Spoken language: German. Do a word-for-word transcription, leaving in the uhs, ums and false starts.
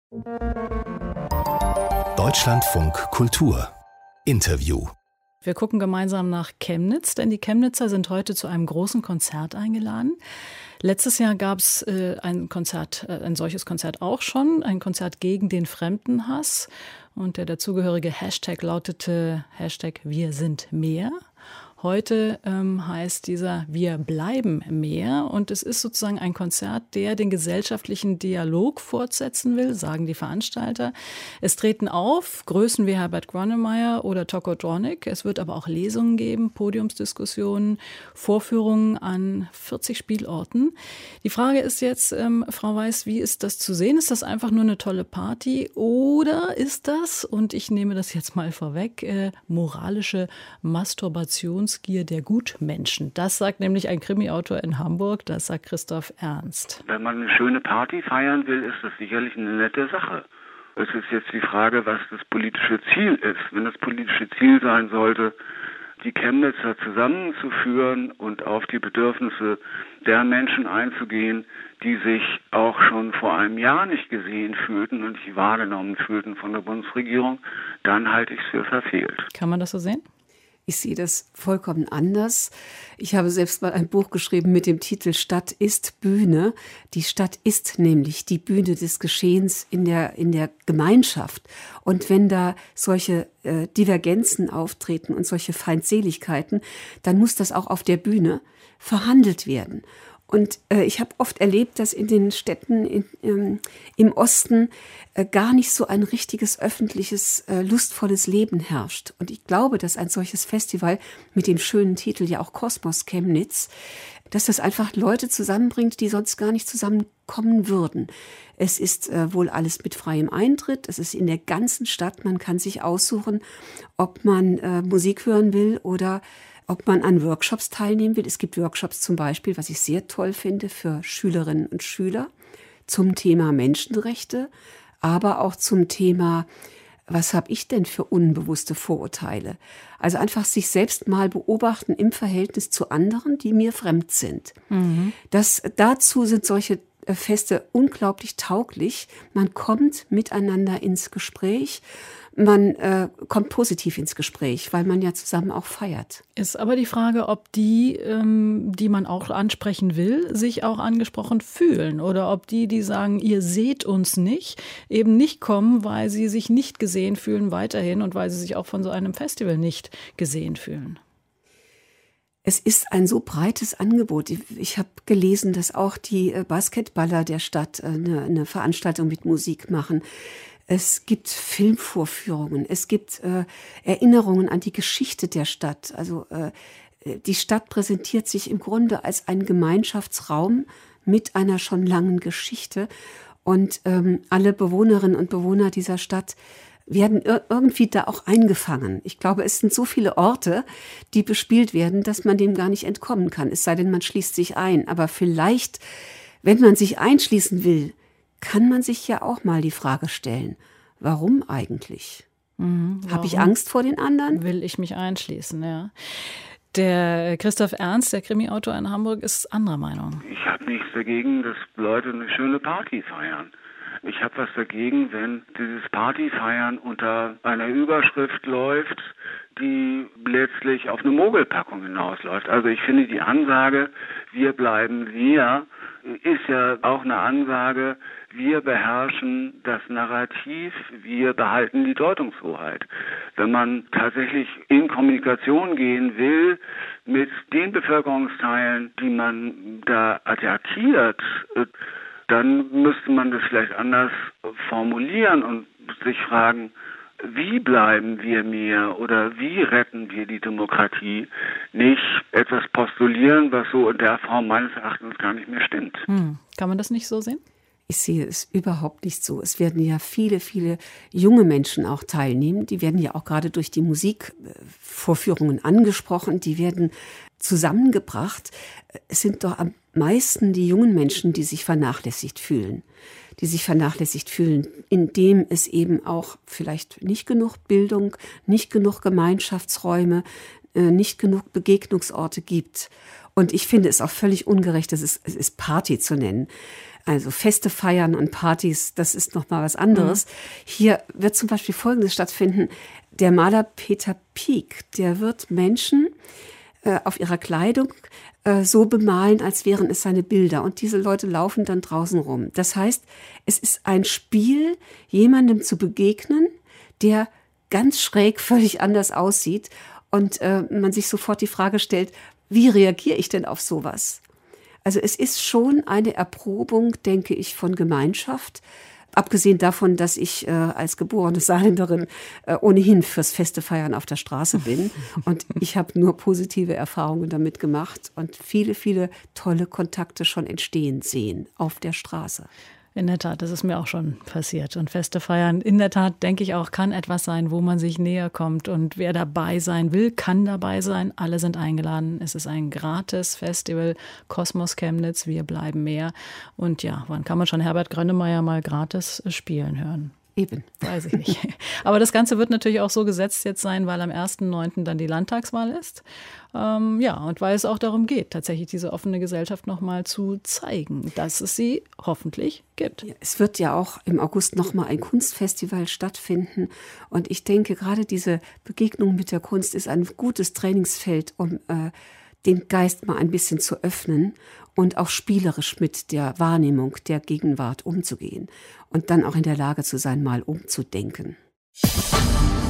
Deutschlandfunk Kultur Interview. Wir gucken gemeinsam nach Chemnitz, denn die Chemnitzer sind heute zu einem großen Konzert eingeladen. Letztes Jahr gab es äh, ein Konzert, äh, ein solches Konzert auch schon, ein Konzert gegen den Fremdenhass. Und der dazugehörige Hashtag lautete Hashtag Wir sind mehr. Heute ähm, heißt dieser Wir bleiben mehr, und es ist sozusagen ein Konzert, der den gesellschaftlichen Dialog fortsetzen will, sagen die Veranstalter. Es treten auf Größen wie Herbert Grönemeyer oder Tokotronic. Es wird aber auch Lesungen geben, Podiumsdiskussionen, Vorführungen an vierzig Spielorten. Die Frage ist jetzt, ähm, Frau Weiß, wie ist das zu sehen? Ist das einfach nur eine tolle Party oder ist das, und ich nehme das jetzt mal vorweg, äh, moralische Masturbation Gier der Gutmenschen? Das sagt nämlich ein Krimi-Autor in Hamburg, das sagt Christoph Ernst. Wenn man eine schöne Party feiern will, ist das sicherlich eine nette Sache. Es ist jetzt die Frage, was das politische Ziel ist. Wenn das politische Ziel sein sollte, die Chemnitzer zusammenzuführen und auf die Bedürfnisse der Menschen einzugehen, die sich auch schon vor einem Jahr nicht gesehen fühlten und nicht wahrgenommen fühlten von der Bundesregierung, dann halte ich es für verfehlt. Kann man das so sehen? Ich sehe das vollkommen anders. Ich habe selbst mal ein Buch geschrieben mit dem Titel Stadt ist Bühne. Die Stadt ist nämlich die Bühne des Geschehens in der, in der Gemeinschaft. Und wenn da solche äh, Divergenzen auftreten und solche Feindseligkeiten, dann muss das auch auf der Bühne verhandelt werden. Und äh, ich habe oft erlebt, dass in den Städten in, ähm, im Osten äh, gar nicht so ein richtiges öffentliches, äh, lustvolles Leben herrscht. Und ich glaube, dass ein solches Festival mit dem schönen Titel ja auch Kosmos Chemnitz, dass das einfach Leute zusammenbringt, die sonst gar nicht zusammenkommen würden. Es ist äh, wohl alles mit freiem Eintritt. Es ist in der ganzen Stadt. Man kann sich aussuchen, ob man äh, Musik hören will oder ob man an Workshops teilnehmen will. Es gibt Workshops zum Beispiel, was ich sehr toll finde, für Schülerinnen und Schüler zum Thema Menschenrechte, aber auch zum Thema, was habe ich denn für unbewusste Vorurteile? Also einfach sich selbst mal beobachten im Verhältnis zu anderen, die mir fremd sind. Mhm. Das, dazu sind solche Feste unglaublich tauglich. Man kommt miteinander ins Gespräch. Man äh, kommt positiv ins Gespräch, weil man ja zusammen auch feiert. Ist aber die Frage, ob die, ähm, die man auch ansprechen will, sich auch angesprochen fühlen. Oder ob die, die sagen, ihr seht uns nicht, eben nicht kommen, weil sie sich nicht gesehen fühlen weiterhin und weil sie sich auch von so einem Festival nicht gesehen fühlen. Es ist ein so breites Angebot. Ich habe gelesen, dass auch die Basketballer der Stadt eine, eine Veranstaltung mit Musik machen. Es gibt Filmvorführungen, es gibt äh, Erinnerungen an die Geschichte der Stadt. Also äh, die Stadt präsentiert sich im Grunde als ein Gemeinschaftsraum mit einer schon langen Geschichte. Und ähm, alle Bewohnerinnen und Bewohner dieser Stadt werden ir- irgendwie da auch eingefangen. Ich glaube, es sind so viele Orte, die bespielt werden, dass man dem gar nicht entkommen kann. Es sei denn, man schließt sich ein. Aber vielleicht, wenn man sich einschließen will, kann man sich ja auch mal die Frage stellen, warum eigentlich? Mhm, Habe ich Angst vor den anderen? Will ich mich einschließen, ja. Der Christoph Ernst, der Krimi-Autor in Hamburg, ist anderer Meinung. Ich habe nichts dagegen, dass Leute eine schöne Party feiern. Ich habe was dagegen, wenn dieses Partyfeiern unter einer Überschrift läuft, die letztlich auf eine Mogelpackung hinausläuft. Also ich finde, die Ansage, wir bleiben wir, ist ja auch eine Ansage, wir beherrschen das Narrativ, wir behalten die Deutungshoheit. Wenn man tatsächlich in Kommunikation gehen will mit den Bevölkerungsteilen, die man da attackiert, dann müsste man das vielleicht anders formulieren und sich fragen, wie bleiben wir mir oder wie retten wir die Demokratie? Nicht etwas postulieren, was so in der Form meines Erachtens gar nicht mehr stimmt. Hm. Kann man das nicht so sehen? Ich sehe es überhaupt nicht so. Es werden ja viele, viele junge Menschen auch teilnehmen. Die werden ja auch gerade durch die Musikvorführungen angesprochen. Die werden zusammengebracht. Es sind doch am meisten die jungen Menschen, die sich vernachlässigt fühlen. Die sich vernachlässigt fühlen, indem es eben auch vielleicht nicht genug Bildung, nicht genug Gemeinschaftsräume, nicht genug Begegnungsorte gibt. Und ich finde es auch völlig ungerecht, es ist, es ist Party zu nennen. Also Feste feiern und Partys, das ist noch mal was anderes. Mhm. Hier wird zum Beispiel Folgendes stattfinden. Der Maler Peter Pieck, der wird Menschen äh, auf ihrer Kleidung äh, so bemalen, als wären es seine Bilder. Und diese Leute laufen dann draußen rum. Das heißt, es ist ein Spiel, jemandem zu begegnen, der ganz schräg völlig anders aussieht. Und äh, man sich sofort die Frage stellt, wie reagiere ich denn auf sowas? Also es ist schon eine Erprobung, denke ich, von Gemeinschaft. Abgesehen davon, dass ich äh, als geborene Saarländerin äh, ohnehin fürs Feste feiern auf der Straße bin. Und ich habe nur positive Erfahrungen damit gemacht und viele, viele tolle Kontakte schon entstehen sehen auf der Straße. In der Tat, das ist mir auch schon passiert. Und Feste feiern, in der Tat, denke ich auch, kann etwas sein, wo man sich näher kommt. Und wer dabei sein will, kann dabei sein. Alle sind eingeladen. Es ist ein gratis Festival. Kosmos Chemnitz, wir bleiben mehr. Und ja, wann kann man schon Herbert Grönemeyer mal gratis spielen hören? Eben. Weiß ich nicht. Aber das Ganze wird natürlich auch so gesetzt jetzt sein, weil am ersten neunten dann die Landtagswahl ist. Ähm, ja, und weil es auch darum geht, tatsächlich diese offene Gesellschaft nochmal zu zeigen, dass es sie hoffentlich gibt. Ja, es wird ja auch im August nochmal ein Kunstfestival stattfinden. Und ich denke, gerade diese Begegnung mit der Kunst ist ein gutes Trainingsfeld, um äh, den Geist mal ein bisschen zu öffnen und auch spielerisch mit der Wahrnehmung der Gegenwart umzugehen und dann auch in der Lage zu sein, mal umzudenken.